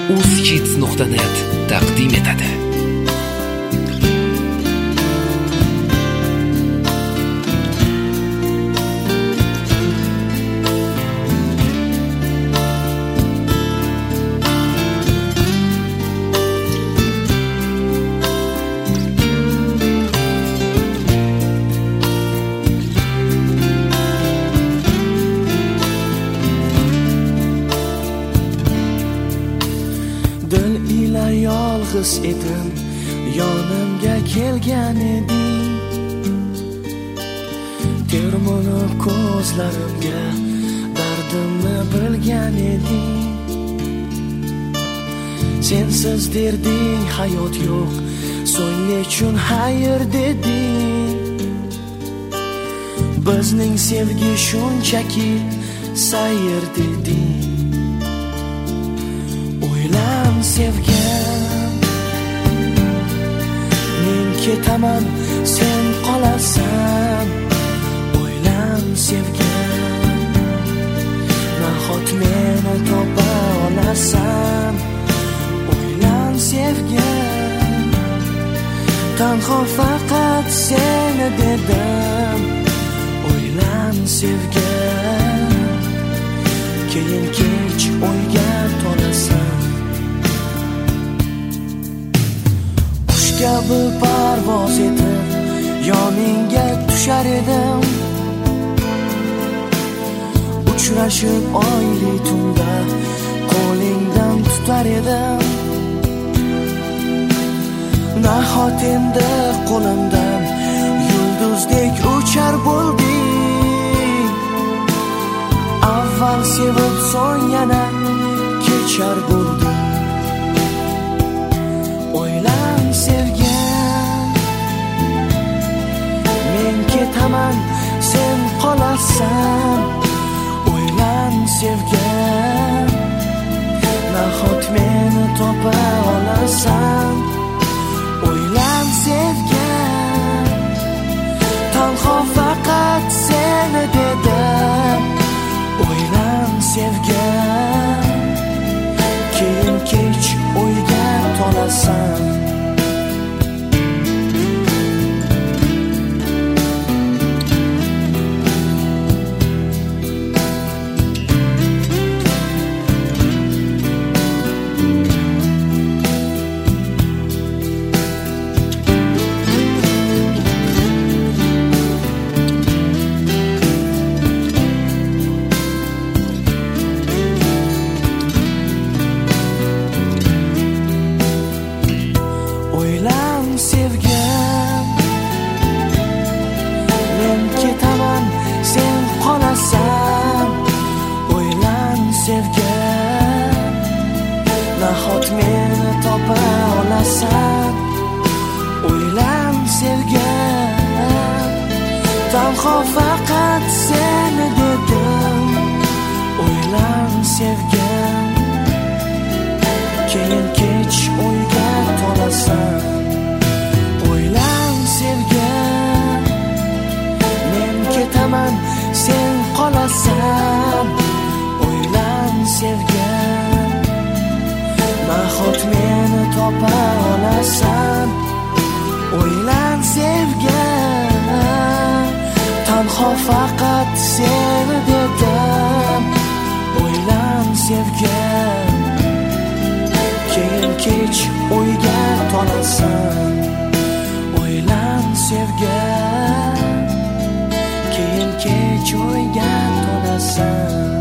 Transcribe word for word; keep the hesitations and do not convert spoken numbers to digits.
uzkids nuqta net taqdim etadi. Dil ila yolg'iz edim, yonimga kelgan eding. Termulib ko'zlarimga dardimni bilgan eding. Sensiz derding hayot yo'q, so'ng nechun xayr deding. Bizning sevgi shunchaki sayr deding. O'ylam sevgan, men ketaman, sen qolasan. O'ylam sevgan, nahot meni topa olasan. O'ylam sevgan, tanho faqat seni dedim. O'ylam sevgan, keyin kech o'yga tolasan. Kabi parvoz etib yoningga tushar edim. Uchrashib oyli tunda qo'lingdan tutar edim. Nahot endi qo'limdan yulduzdek uchar bo'lding. Avval sevib so'ng yana kechar bo'lding. O'ylam sevgan, men ketaman, sen qolasan. O'ylam sevgan, nahot meni topa olasan. O'ylam sevgan, tanho faqat seni dedim. O'ylam sevgan, keyin kech o'yga tolasan. O'ylam sevgan, men ketaman, sen qolasan. O'ylam sevgan, nahot meni topa olasan. O'ylam sevgan, tanho faqat seni dedim. O'ylam sevgan, keyin kech o'yga tolasan. O'ylam sevgan, men ketaman, sen qolasan. O'ylam sevgan, nahot meni topa olasan. O'ylam sevgan, tanho faqat seni dedim. O'ylam sevgan, keyin kech o'yga tolasan. O'ylam sevgan, keyin kech o'yga tolasan.